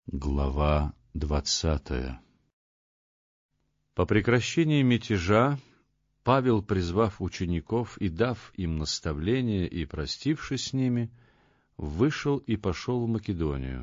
Глава 20. По прекращении мятежа Павел, призвав учеников и дав им наставление и простившись с ними, вышел и пошел в Македонию.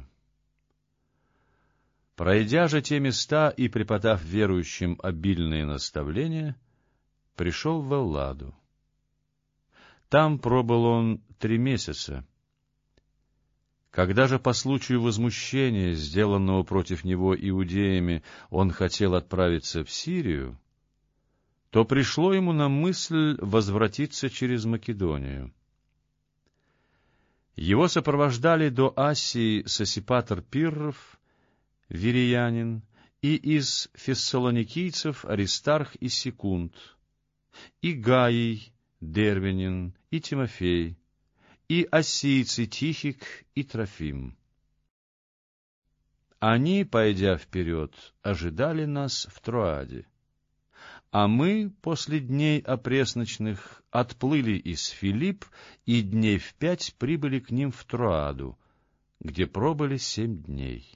Пройдя же те места и преподав верующим обильные наставления, пришел в Элладу. Там пробыл он 3 месяца. Когда же по случаю возмущения, сделанного против него иудеями, он хотел отправиться в Сирию, то пришло ему на мысль возвратиться через Македонию. Его сопровождали до Асии Сосипатр Пирров, виреянин, и из фессалоникийцев Аристарх и Секунд, и Гаий, Дервенин, и Тимофей, и ассийцы Тихик и Трофим. Они, пойдя вперед, ожидали нас в Троаде, а мы после дней опресночных отплыли из Филипп и дней в 5 прибыли к ним в Троаду, где пробыли 7 дней.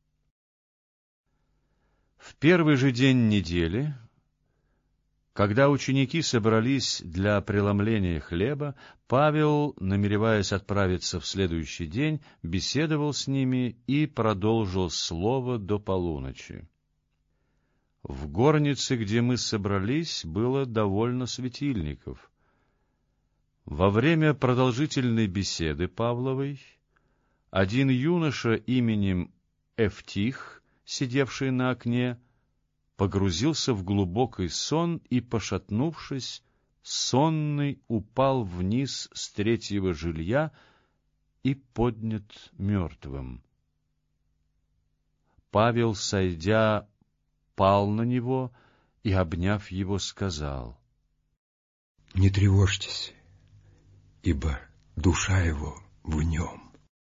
В первый же день недели, когда ученики собрались для преломления хлеба, Павел, намереваясь отправиться в следующий день, беседовал с ними и продолжил слово до полуночи. В горнице, где мы собрались, было довольно светильников. Во время продолжительной беседы Павловой один юноша именем Эвтих, сидевший на окне, погрузился в глубокий сон и, пошатнувшись, сонный упал вниз с 3-го жилья и поднят мертвым. Павел, сойдя, пал на него и, обняв его, сказал: «Не тревожьтесь, ибо душа его в нем».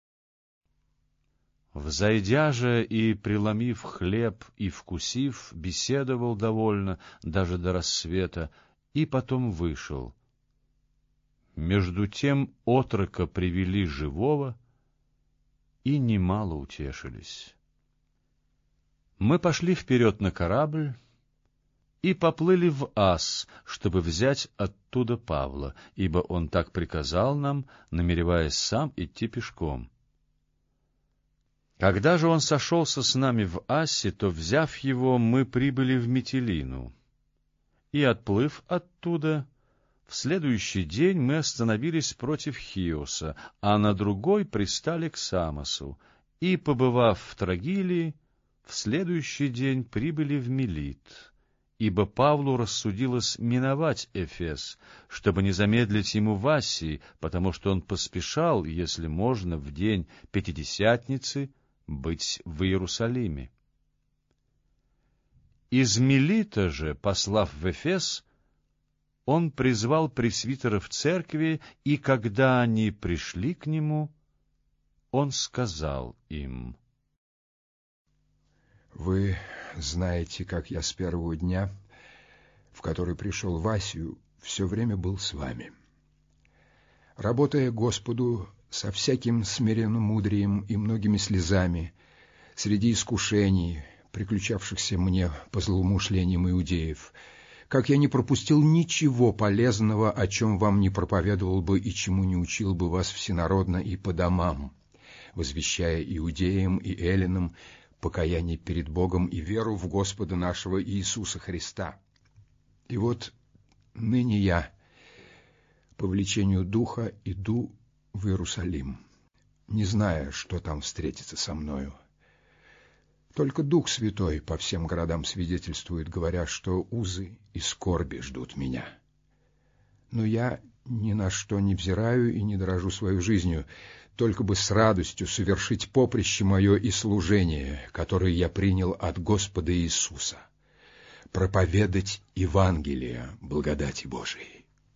Взойдя же и, преломив хлеб и вкусив, беседовал довольно, даже до рассвета, и потом вышел. Между тем отрока привели живого, и немало утешились. Мы пошли вперед на корабль и поплыли в Ас, чтобы взять оттуда Павла, ибо он так приказал нам, намереваясь сам идти пешком. Когда же он сошелся с нами в Ассе, то, взяв его, мы прибыли в Митилину. И, отплыв оттуда, в следующий день мы остановились против Хиоса, а на другой пристали к Самосу, и, побывав в Трогилии, в следующий день прибыли в Милит, ибо Павлу рассудилось миновать Эфес, чтобы не замедлить ему в Ассии, потому что он поспешал, если можно, в день Пятидесятницы быть в Иерусалиме. Из Милита же, послав в Эфес, он призвал пресвитеров церкви, и когда они пришли к нему, он сказал им: «Вы знаете, как я с первого дня, в который пришел в Асию, все время был с вами, работая Господу со всяким смиренномудрием и многими слезами, среди искушений, приключавшихся мне по злоумышлениям иудеев, как я не пропустил ничего полезного, о чем вам не проповедовал бы и чему не учил бы вас всенародно и по домам, возвещая иудеям и эллинам покаяние перед Богом и веру в Господа нашего Иисуса Христа. И вот ныне я, по влечению Духа, иду в Иерусалим, не зная, что там встретится со мною. Только Дух Святой по всем городам свидетельствует, говоря, что узы и скорби ждут меня. Но я ни на что не взираю и не дорожу свою жизнью, только бы с радостью совершить поприще мое и служение, которое я принял от Господа Иисуса, проповедать Евангелие благодати Божией.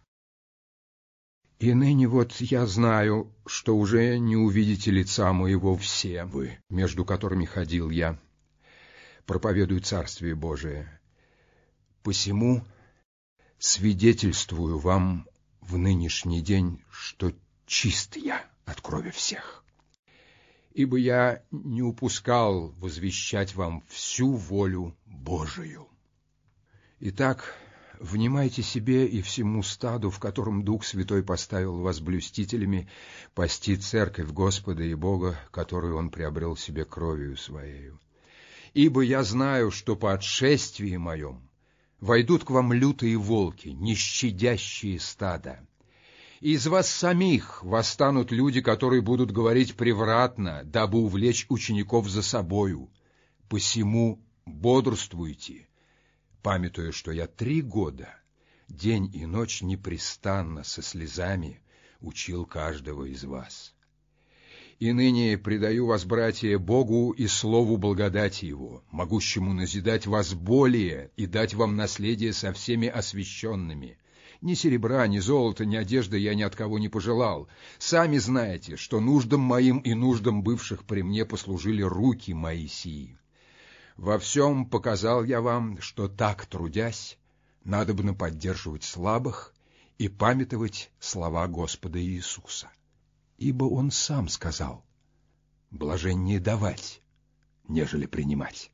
И ныне вот я знаю, что уже не увидите лица моего все вы, между которыми ходил я, проповедую Царствие Божие. Посему свидетельствую вам в нынешний день, что чист я от крови всех. ибо я не упускал возвещать вам всю волю Божию. Итак, внимайте себе и всему стаду, в котором Дух Святой поставил вас блюстителями, пасти церковь Господа и Бога, которую Он приобрел себе кровью Своею. Ибо я знаю, что по отшествии моем войдут к вам лютые волки, не щадящие стада. Из вас самих восстанут люди, которые будут говорить превратно, дабы увлечь учеников за собою. Посему бодрствуйте, памятуя, что я 3 года, день и ночь непрестанно со слезами учил каждого из вас. И ныне предаю вас, братья, Богу и слову благодати Его, могущему назидать вас более и дать вам наследие со всеми освященными. Ни серебра, ни золота, ни одежды я ни от кого не пожелал. Сами знаете, что нуждам моим и нуждам бывших при мне послужили руки мои сии. Во всем показал я вам, что так трудясь, надобно поддерживать слабых и памятовать слова Господа Иисуса. Ибо Он сам сказал: блаженнее давать, нежели принимать.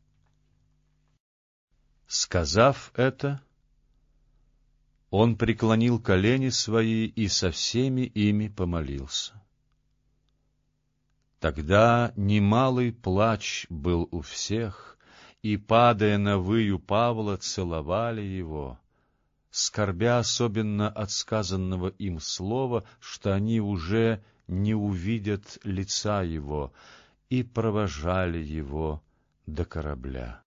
Сказав это, Он преклонил колени свои и со всеми ими помолился. Тогда немалый плач был у всех, и, падая на выю Павла, целовали его, скорбя особенно от сказанного им слова, что они уже не увидят лица его, и провожали его до корабля.